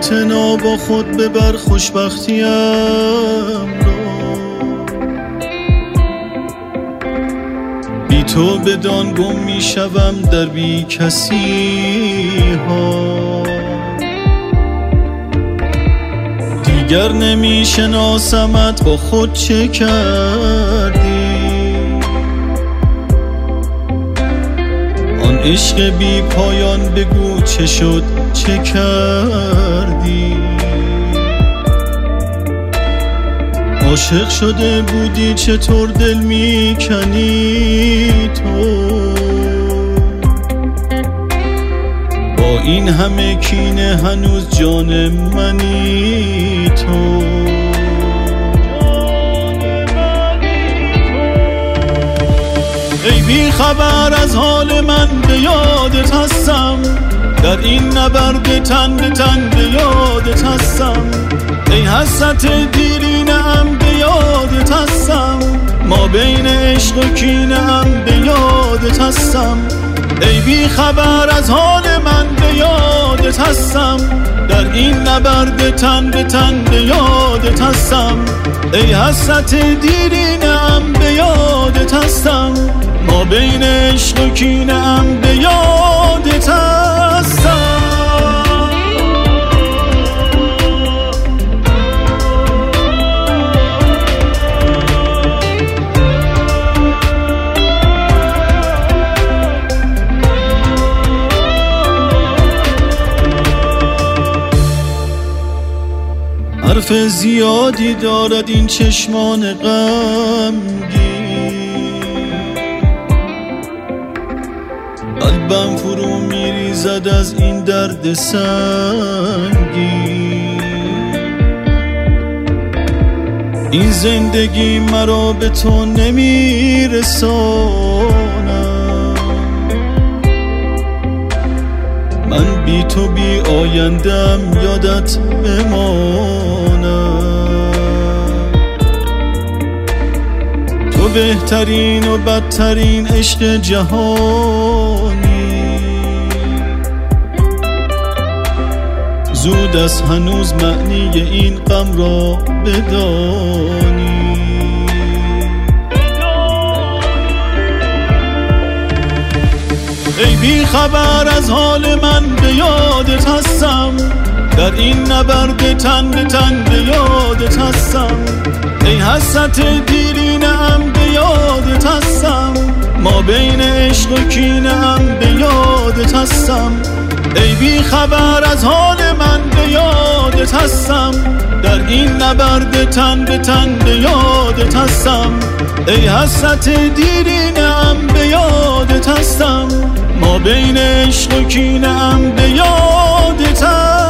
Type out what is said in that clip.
اعتنا با خود ببر خوشبختیم را. بی تو بدان گم می شوم در بی کسی ها. دیگر نمی شناسمت با خود چه کردی. آن عشق بی پایان بگو چه شد چه کردی. عاشق شده بودی چطور دل می کنی تو. با این همه کینه هنوز جان منی تو. ای بی خبر از حال من به یادت هستم. در این نبرد تن به تن به یادت هستم. ای حسرت دیرینه ام به یادت هستم. ما بین عشق و کینه ام به یادت هستم. ای بی خبر از حال من به یادت هستم. در این نبرد تن به تن به یادت هستم. ای حسرت دیرینه ام به یادت هستم. ما بین عشق و کینه ام به یادت هستم. حرف زیادی دارد این چشمان غمگین. قلبم فرو میریزد از این درد سنگین. این زندگی مرا به تو نمیرسانم. من بی تو بی آیندم یادت بمانم. تو بهترین و بدترین عشق جهانی. زود است هنوز معنی این غم را بدانی. ای بی خبر از حال من به یادت هستم. در این نبرد تن به تن به یادت هستم. ای حسرت دیرینه ام به یادت هستم. ما بین عشق و کینه ام به یادت هستم. ای بی خبر از حال من به یادت هستم. در این نبرد تن به تن به یادت هستم. ای حسرت دیرینه ام به یادت هستم. ما بین عشق و کینه ام به یادت هستم.